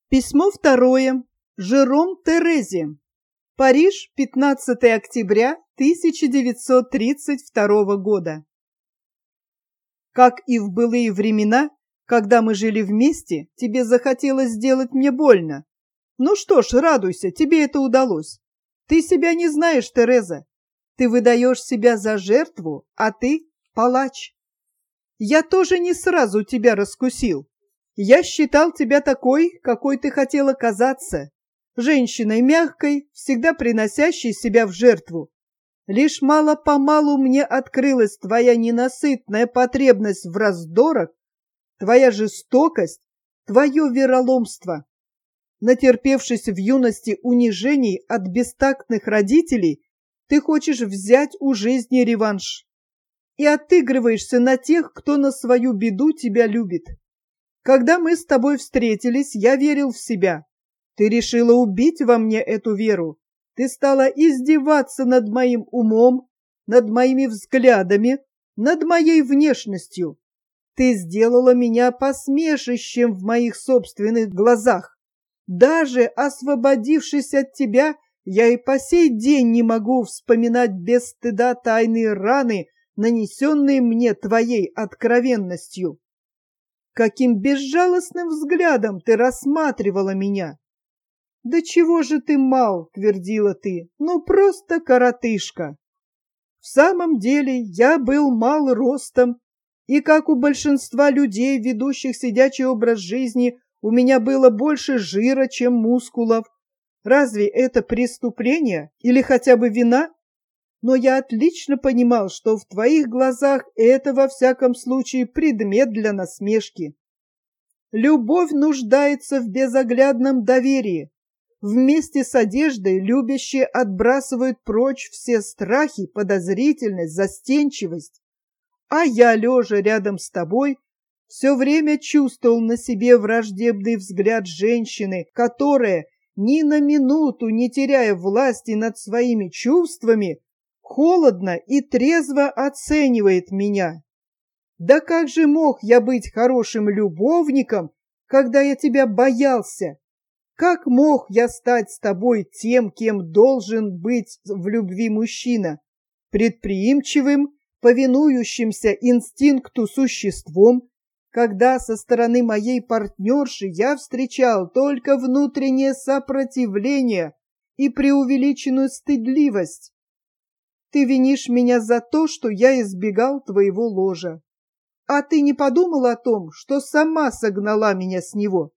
Письмо второе. Жером Терезе. Париж, 15 октября 1932 года. Как и в былые времена, когда мы жили вместе, тебе захотелось сделать мне больно. Ну что ж, радуйся, тебе это удалось. Ты себя не знаешь, Тереза. Ты выдаешь себя за жертву, а ты палач. Я тоже не сразу тебя раскусил. Я считал тебя такой, какой ты хотела казаться. Женщиной мягкой, всегда приносящей себя в жертву. Лишь мало-помалу мне открылась твоя ненасытная потребность в раздорах, твоя жестокость, твое вероломство. Натерпевшись в юности унижений от бестактных родителей, ты хочешь взять у жизни реванш. И отыгрываешься на тех, кто на свою беду тебя любит. Когда мы с тобой встретились, я верил в себя. Ты решила убить во мне эту веру. Ты стала издеваться над моим умом, над моими взглядами, над моей внешностью. Ты сделала меня посмешищем в моих собственных глазах. Даже освободившись от тебя, я и по сей день не могу вспоминать без стыда тайные раны, нанесенные мне твоей откровенностью. Каким безжалостным взглядом ты рассматривала меня. «Да чего же ты мал?» — твердила ты. «Ну, просто коротышка». В самом деле я был мал ростом, и, как у большинства людей, ведущих сидячий образ жизни, у меня было больше жира, чем мускулов. Разве это преступление или хотя бы вина? Но я отлично понимал, что в твоих глазах это, во всяком случае, предмет для насмешки. Любовь нуждается в безоглядном доверии. Вместе с одеждой любящие отбрасывают прочь все страхи, подозрительность, застенчивость. А я, лежа рядом с тобой, все время чувствовал на себе враждебный взгляд женщины, которая, ни на минуту не теряя власти над своими чувствами, холодно и трезво оценивает меня. Да как же мог я быть хорошим любовником, когда я тебя боялся? Как мог я стать с тобой тем, кем должен быть в любви мужчина? Предприимчивым, повинующимся инстинкту существом, когда со стороны моей партнерши я встречал только внутреннее сопротивление и преувеличенную стыдливость. Ты винишь меня за то, что я избегал твоего ложа. А ты не подумал о том, что сама согнала меня с него?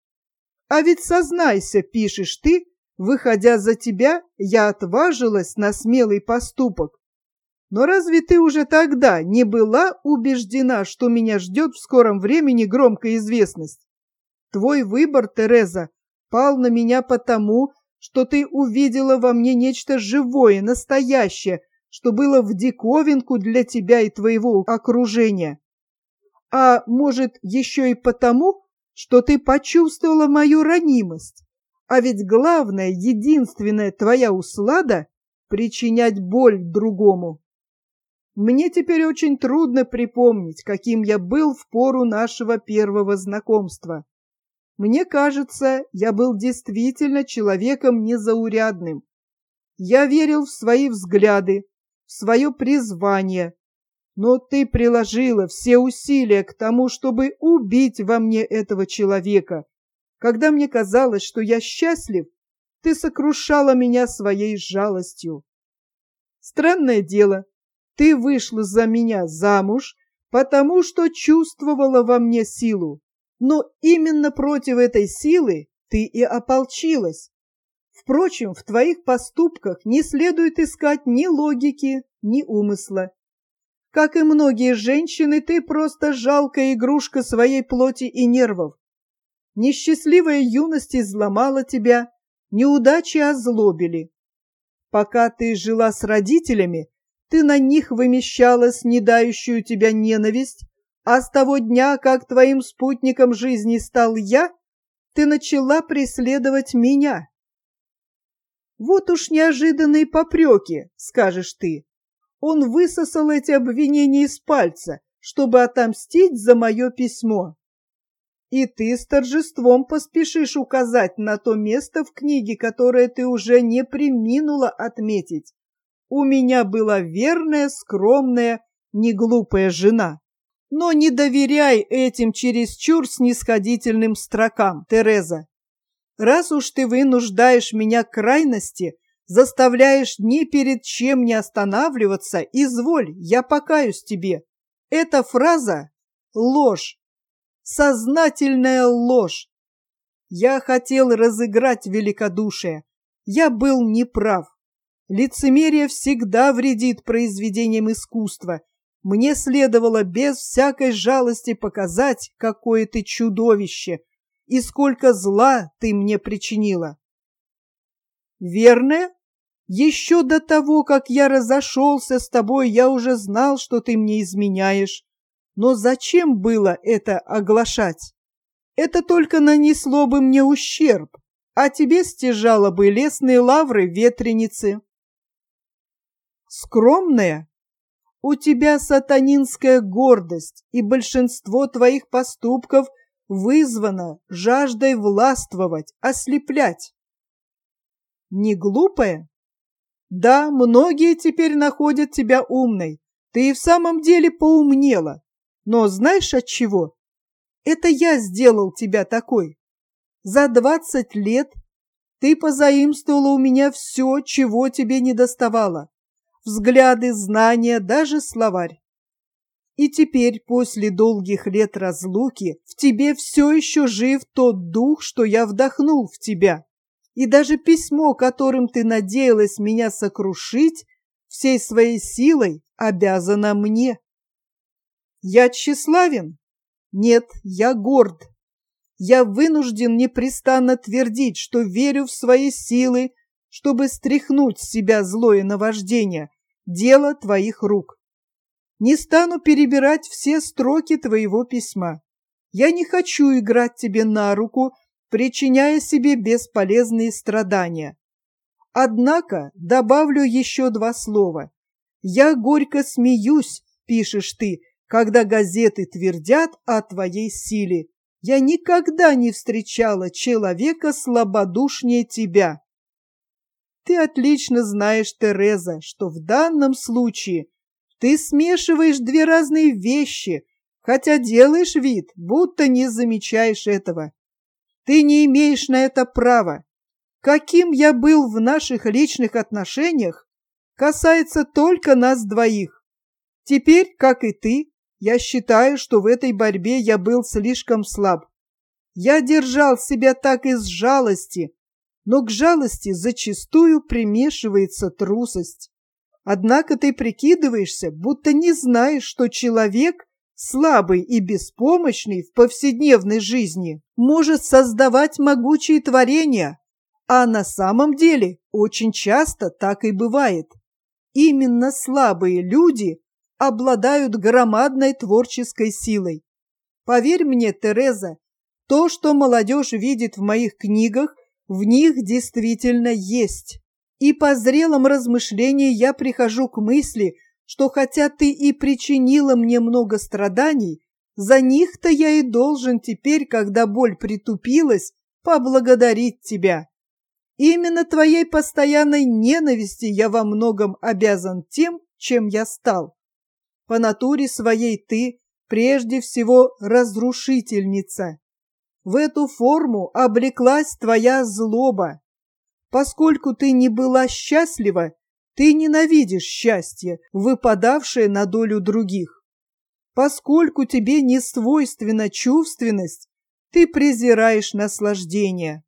А ведь сознайся, пишешь ты, выходя за тебя, я отважилась на смелый поступок. Но разве ты уже тогда не была убеждена, что меня ждет в скором времени громкая известность? Твой выбор, Тереза, пал на меня потому, что ты увидела во мне нечто живое, настоящее, что было в диковинку для тебя и твоего окружения. А может, еще и потому, что ты почувствовала мою ранимость. А ведь главная, единственная твоя услада — причинять боль другому. Мне теперь очень трудно припомнить, каким я был в пору нашего первого знакомства. Мне кажется, я был действительно человеком незаурядным. Я верил в свои взгляды, в свое призвание. Но ты приложила все усилия к тому, чтобы убить во мне этого человека. Когда мне казалось, что я счастлив, ты сокрушала меня своей жалостью. Странное дело, ты вышла за меня замуж, потому что чувствовала во мне силу. Но именно против этой силы ты и ополчилась. Впрочем, в твоих поступках не следует искать ни логики, ни умысла. Как и многие женщины, ты просто жалкая игрушка своей плоти и нервов. Несчастливая юность изломала тебя, неудачи озлобили. Пока ты жила с родителями, ты на них вымещала снедающую тебя ненависть, а с того дня, как твоим спутником жизни стал я, ты начала преследовать меня. Вот уж неожиданные попреки, скажешь ты. Он высосал эти обвинения из пальца, чтобы отомстить за мое письмо. И ты с торжеством поспешишь указать на то место в книге, которое ты уже не преминула отметить. У меня была верная, скромная, неглупая жена. Но не доверяй этим чересчур снисходительным строкам, Тереза. Раз уж ты вынуждаешь меня к крайности, заставляешь ни перед чем не останавливаться, изволь, я покаюсь тебе. Эта фраза — ложь, сознательная ложь. Я хотел разыграть великодушие. Я был неправ. Лицемерие всегда вредит произведениям искусства. Мне следовало без всякой жалости показать, какое ты чудовище и сколько зла ты мне причинила. Верно? Еще до того, как я разошелся с тобой, я уже знал, что ты мне изменяешь. Но зачем было это оглашать? Это только нанесло бы мне ущерб, а тебе стяжало бы лесные лавры ветреницы. Скромная? У тебя сатанинская гордость, и большинство твоих поступков вызвано жаждой властвовать, ослеплять. Не глупая? Да, многие теперь находят тебя умной. Ты и в самом деле поумнела. Но знаешь от чего? Это я сделал тебя такой. За 20 лет ты позаимствовала у меня все, чего тебе недоставало. Взгляды, знания, даже словарь. И теперь, после долгих лет разлуки, в тебе все еще жив тот дух, что я вдохнул в тебя. И даже письмо, которым ты надеялась меня сокрушить, всей своей силой обязано мне. Я тщеславен? Нет, я горд. Я вынужден непрестанно твердить, что верю в свои силы, чтобы стряхнуть с себя злое наваждение, дело твоих рук. Не стану перебирать все строки твоего письма. Я не хочу играть тебе на руку, причиняя себе бесполезные страдания. Однако добавлю еще 2 слова. Я горько смеюсь, пишешь ты, когда газеты твердят о твоей силе. Я никогда не встречала человека слабодушнее тебя. Ты отлично знаешь, Тереза, что в данном случае ты смешиваешь 2 разные вещи, хотя делаешь вид, будто не замечаешь этого. Ты не имеешь на это права. Каким я был в наших личных отношениях, касается только нас двоих. Теперь, как и ты, я считаю, что в этой борьбе я был слишком слаб. Я держал себя так из жалости, но к жалости зачастую примешивается трусость. Однако ты прикидываешься, будто не знаешь, что человек, слабый и беспомощный в повседневной жизни, может создавать могучие творения, а на самом деле очень часто так и бывает. Именно слабые люди обладают громадной творческой силой. Поверь мне, Тереза, то, что молодежь видит в моих книгах, в них действительно есть. И по зрелом размышлении я прихожу к мысли, что хотя ты и причинила мне много страданий, за них-то я и должен теперь, когда боль притупилась, поблагодарить тебя. Именно твоей постоянной ненависти я во многом обязан тем, чем я стал. По натуре своей ты, прежде всего, разрушительница. В эту форму облеклась твоя злоба. Поскольку ты не была счастлива, ты ненавидишь счастье, выпадавшее на долю других. Поскольку тебе не свойственна чувственность, ты презираешь наслаждение.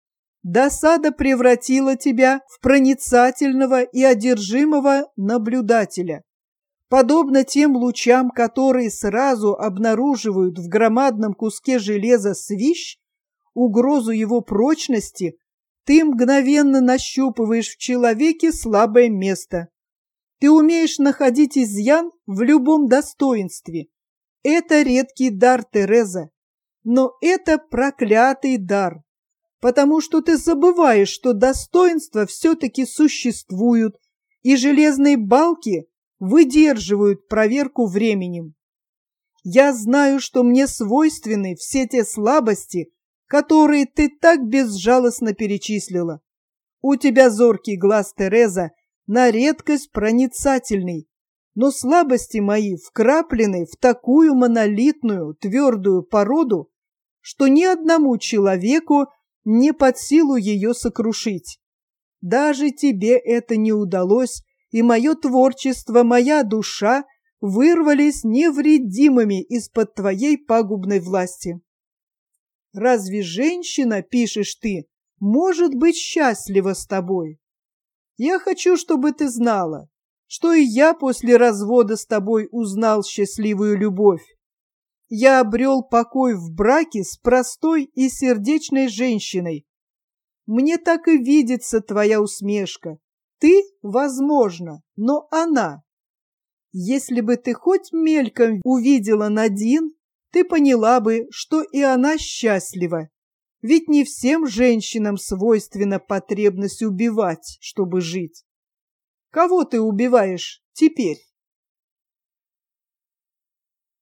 Досада превратила тебя в проницательного и одержимого наблюдателя. Подобно тем лучам, которые сразу обнаруживают в громадном куске железа свищ, угрозу его прочности, ты мгновенно нащупываешь в человеке слабое место. Ты умеешь находить изъян в любом достоинстве. Это редкий дар, Тереза, но это проклятый дар, потому что ты забываешь, что достоинства все-таки существуют, и железные балки выдерживают проверку временем. Я знаю, что мне свойственны все те слабости, которые ты так безжалостно перечислила. У тебя зоркий глаз, Тереза, на редкость проницательный, но слабости мои вкраплены в такую монолитную, твердую породу, что ни одному человеку не под силу ее сокрушить. Даже тебе это не удалось, и мое творчество, моя душа вырвались невредимыми из-под твоей пагубной власти. Разве женщина, пишешь ты, может быть счастлива с тобой? Я хочу, чтобы ты знала, что и я после развода с тобой узнал счастливую любовь. Я обрел покой в браке с простой и сердечной женщиной. Мне так и видится твоя усмешка. Ты, возможно, но она. Если бы ты хоть мельком увидела Надин, ты поняла бы, что и она счастлива. Ведь не всем женщинам свойственна потребность убивать, чтобы жить. Кого ты убиваешь теперь?